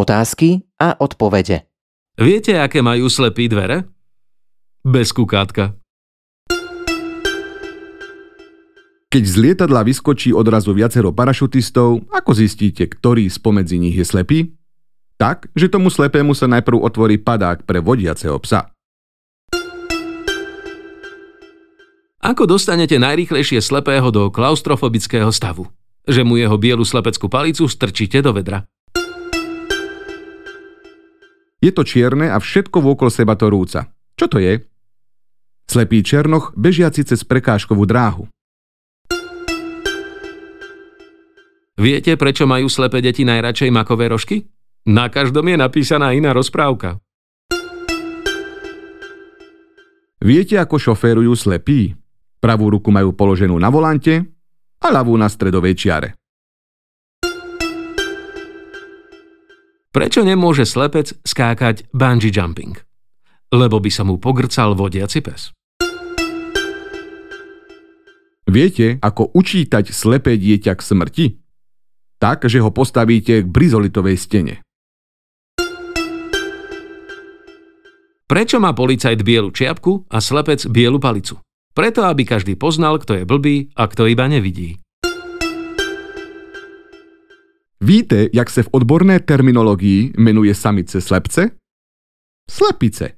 Otázky a odpovede. Viete, aké majú slepí dvere? Bez kukátka. Keď z lietadla vyskočí odrazu viacero parašutistov, ako zistíte, ktorý spomedzi nich je slepý? Tak, že tomu slepému sa najprv otvorí padák pre vodiaceho psa. Ako dostanete najrýchlejšie slepého do klaustrofobického stavu? Že mu jeho bielu slepeckú palicu strčíte do vedra. Je to čierne a všetko vôkol seba to rúca. Čo to je? Slepý černoch bežiaci cez prekážkovú dráhu. Viete, prečo majú slepé deti najradšej makové rožky? Na každom je napísaná iná rozprávka. Viete, ako šoférujú slepí? Pravú ruku majú položenú na volante a ľavú na stredovej čiare. Prečo nemôže slepec skákať bungee jumping? Lebo by sa mu pogrcal vodiaci pes. Viete, ako učítať slepé dieťa k smrti? Tak, že ho postavíte k brizolitovej stene. Prečo má policajt bielu čiapku a slepec bielu palicu? Preto, aby každý poznal, kto je blbý a kto iba nevidí. Víte, jak se v odborné terminologii menuje samice slepce? Slepice.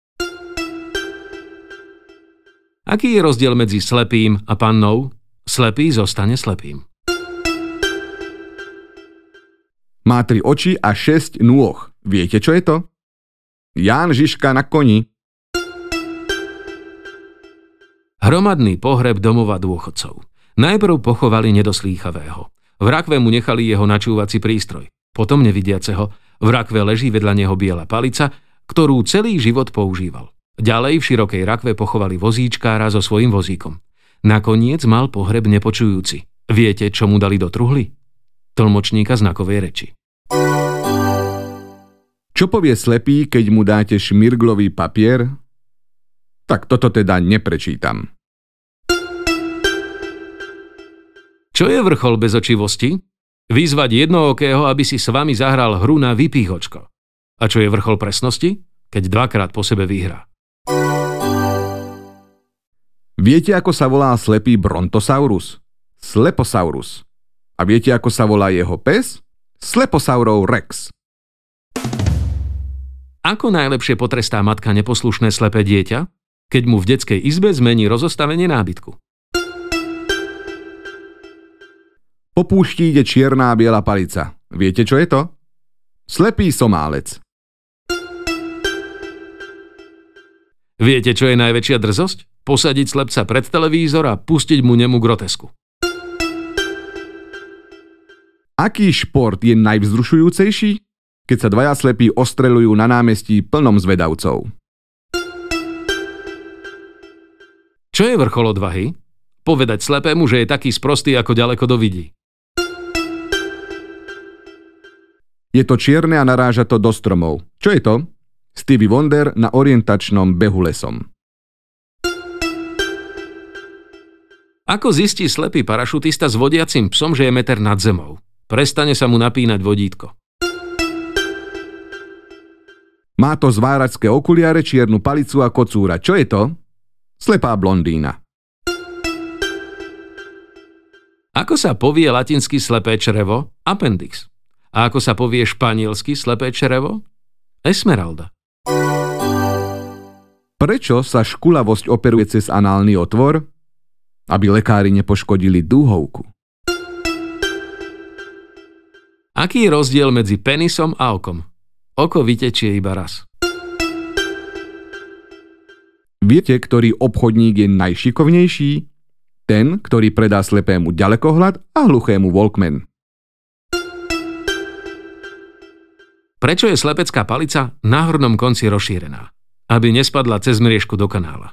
Aký je rozdiel medzi slepým a pannou? Slepý zostane slepým. Má 3 oči a 6 nôh. Viete, čo je to? Ján Žižka na koni. Hromadný pohreb domova dôchodcov. Najprv pochovali nedoslýchavého. V rakve mu nechali jeho načúvací prístroj. Potom nevidiaceho. V rakve leží vedľa neho biela palica, ktorú celý život používal. Ďalej v širokej rakve pochovali vozíčkára so svojím vozíkom. Nakoniec mal pohreb nepočujúci. Viete, čo mu dali do truhly? Tlmočníka znakovej reči. Čo povie slepý, keď mu dáte šmirglový papier? Tak toto teda neprečítam. Čo je vrchol bezočivosti? Vyzvať jednookého, aby si s vami zahral hru na vypíhočko. A čo je vrchol presnosti? Keď dvakrát po sebe vyhrá. Viete, ako sa volá slepý Brontosaurus? Sleposaurus. A viete, ako sa volá jeho pes? Sleposaurov Rex. Ako najlepšie potrestá matka neposlušné slepé dieťa, keď mu v detskej izbe zmení rozostavenie nábytku? Po púšti ide čierna a biela palica. Viete, čo je to? Slepý somálec. Viete, čo je najväčšia drzosť? Posadiť slepca pred televízor a pustiť mu nemu grotesku. Aký šport je najvzrušujúcejší? Keď sa dvaja slepí ostreľujú na námestí plnom zvedavcov. Čo je vrchol odvahy? Povedať slepému, že je taký sprostý, ako ďaleko dovidí. Je to čierne a naráža to do stromov. Čo je to? Stevie Wonder na orientačnom behu lesom. Ako zistí slepý parašutista s vodiacim psom, že je meter nad zemou? Prestane sa mu napínať vodítko. Má to zváračské okuliare, čiernu palicu a kocúra. Čo je to? Slepá blondína. Ako sa povie latinsky slepé črevo? Appendix. A ako sa povie španielsky slepé črevo? Esmeralda. Prečo sa škulavosť operuje cez análny otvor? Aby lekári nepoškodili dúhovku. Aký je rozdiel medzi penisom a okom? Oko vytečie iba raz. Viete, ktorý obchodník je najšikovnejší? Ten, ktorý predá slepému ďalekohľad a hluchému Walkman. Prečo je slepecká palica na hornom konci rozšírená? Aby nespadla cez mriežku do kanála.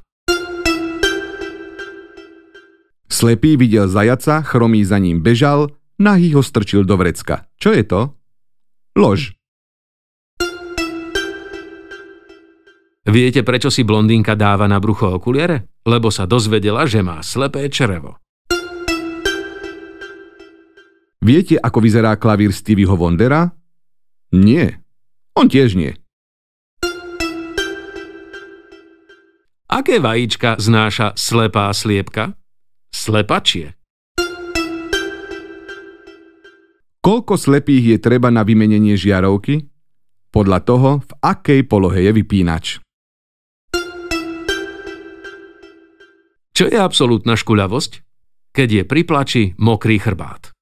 Slepý videl zajaca, chromý za ním bežal, nahý ho strčil do vrecka. Čo je to? Lož. Viete, prečo si blondínka dáva na brucho okuliare? Lebo sa dozvedela, že má slepé črevo. Viete, ako vyzerá klavír Stevieho Wondera? Nie, On tiež nie. Aké vajíčka znáša slepá sliepka? Slepačie. Koľko slepých je treba na vymenenie žiarovky? Podľa toho, v akej polohe je vypínač. Čo je absolútna škuľavosť? Keď je pri plači mokrý chrbát.